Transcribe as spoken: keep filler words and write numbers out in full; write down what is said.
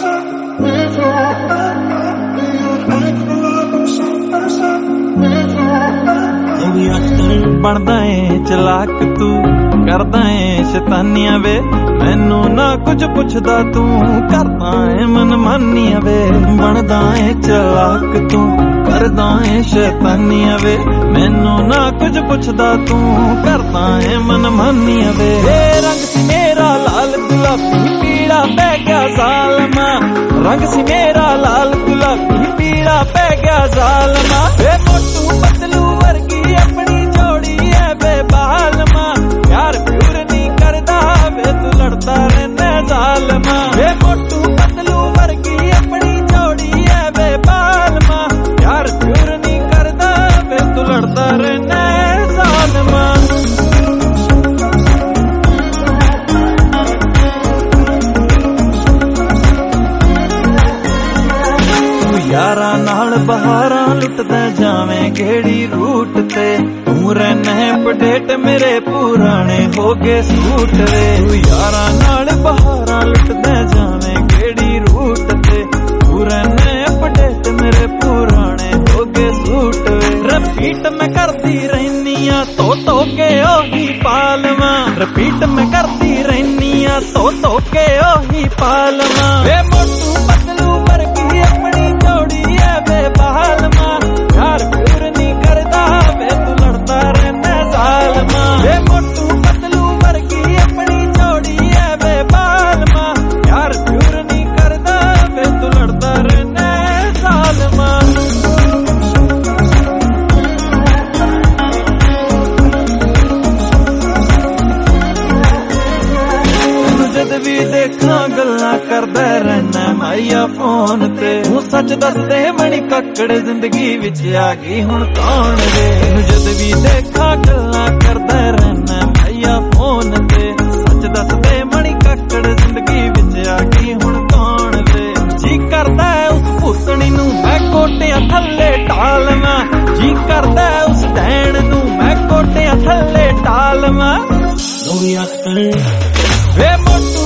ਬਣਦਾ ਏ ਚਲਾਕ ਤੂੰ ਕਰਦਾ ਏ ਸ਼ੈਤਾਨੀਆਂ ਵੇ ਮੈਨੂੰ ਨਾ ਕੁਝ ਪੁੱਛਦਾ ਤੂੰ ਕਰਦਾ ਏ ਮਨਮਾਨੀਆਂ ਵੇ ਬਣਦਾ ਏ ਚਲਾਕ ਤੂੰ ਕਰਦਾ ਏ ਸ਼ੈਤਾਨੀਆਂ ਵੇ ਮੈਨੂੰ ਨਾ ਕੁਝ ਪੁੱਛਦਾ ਤੂੰ ਕਰਦਾ ਏ ਮਨਮਾਨੀਆਂ ਵੇ ਇਹ ਰੰਗ ਸੀ ਮੇਰਾ ਲਾਲ ਗੁਲਾਬੀ ਪੀਲਾ ਪੈ ਗਿਆ ਜ਼ਾਲਮਾ ਰੰਗ ਸੀ ਮੇਰਾ ਲਾਲ ਗੁਲਾਬੀ ਪੀਲਾ ਪੈ ਗਿਆ ਜ਼ਾਲਮਾ ਵੇ ਮੋਟੂ ਪਤਲੂ ਵਰਗੀ ਆਪਣੀ ਜੋੜੀ ਐ ਬੇਬਾਲਮਾ ਯਾਰ ਪਿਉਰ ਨਹੀਂ ਕਰਦਾ ਵੇ ਤੂੰ ਲੜਦਾ ਰਹਿੰਦਾ ਜ਼ਾਲਮਾ ਵੇ ਮੋਟੂ ਪਤਲੂ ਵਰਗੀ ਆਪਣੀ ਜੋੜੀ ਐ ਬੇਬਾਲਮਾ ਯਾਰ ਪਿਉਰ ਨਹੀਂ ਕਰਦਾ ਵੇ ਤੂੰ ਲੜਦਾ ਰਹਿੰਦਾ ਜ਼ਾਲਮਾ ਯਾਰਾਂ ਨਾਲ ਬਹਾਰਾਂ ਲੁੱਟਦਾ ਜਾਵੇਂ ਕਿਹੜੀ ਰੂਟ ਤੇ ਤੂੰ ਰਹਿਣਾ ਅਪਡੇਟ ਮੇਰੇ ਪੁਰਾਣੇ ਹੋ ਗਏ ਸੂਟ ਵੇ ਤੂੰ ਯਾਰਾਂ ਨਾਲ ਬਹਾਰਾਂ ਲੁੱਟਦਾ ਜਾਵੇਂ ਕਿਹੜੀ ਰੂਟ ਤੇ ਤੂੰ ਰਹਿਣਾ ਅਪਡੇਟ ਮੇਰੇ ਪੁਰਾਣੇ ਹੋ ਗਏ ਸੂਟ ਵੇ ਰਿਪੀਟ ਮੈਂ ਕਰਦੀ ਰਹਿਨੀ ਆ ਧੋ ਧੋ ਕੇ ਉਹੀ ਪਾਲਵਾਂ ਰਿਪੀਟ ਮੈਂ ਕਰਦੀ ਰਹਿਨੀ ਆ ਧੋ ਧੋ ਕੇ ਉਹੀ ਪਾਲਵਾਂ ਵੇ ਮੋਟੂ ਪਤਲੂ ਵਰਗੀ ਆਪਣੀ ਜੋੜੀ ਐ ਬੇਬਾਲਮਾ ਯਾਰ ਪਿਉਰ ਨਹੀਂ ਕਰਦਾ ਵੇ ਤੂੰ ਲੜਦਾ ਰਹਿੰਦਾ ਜ਼ਾਲਮਾ ਵੇ ਮੋਟੂ ਪਤਲੂ ਵਰਗੀ ਆਪਣੀ ਜੋੜੀ ਐ ਬੇਬਾਲਮਾ ਯਾਰ ਪਿਉਰ ਨਹੀਂ ਕਰਦਾ ਵੇ ਤੂੰ ਲੜਦਾ ਰਹਿੰਦਾ ਜ਼ਾਲਮਾ ਜਦ ਵੀ ਦੇਖਾਂ ਗੱਲਾਂ ਕਰਦਾ ਰਹਿਣਾ ਮਾਇਆ ਫੋਨ ਤੇ ਤੂੰ ਸੱਚ ਦੱਸ ਦੇ ਮਣੀ ਕੱਕੜ ਜ਼ਿੰਦਗੀ ਵਿੱਚ ਆ ਗਈ ਹੁਣ ਕੌਣ ਵੇ ਜਦ ਵੀ ਦੇਖਾਂ ਗੱਲਾਂ ਕਰਦਾ ਰਹਿਣਾ ਮਾਇਆ ਫੋਨ ਤੇ ਸੱਚ ਦੱਸ ਦੇ ਮਣੀ ਕੱਕੜ ਜ਼ਿੰਦਗੀ ਵਿੱਚ ਆ ਗਈ ਹੁਣ ਕੌਣ ਵੇ ਜੀ ਕਰਦਾ ਉਸ ਭੂਤਣੀ ਨੂੰ ਮੈਂ ਕੋਟਿਆਂ ਥੱਲੇ ਢਾਲਵਾਂ ਜੀ ਕਰਦਾ ਉਸ ਡੈਣ ਨੂੰ ਮੈਂ ਕੋਟਿਆਂ ਥੱਲੇ ਢਾਲਵਾਂ ਵੇ ਮੋਟੂ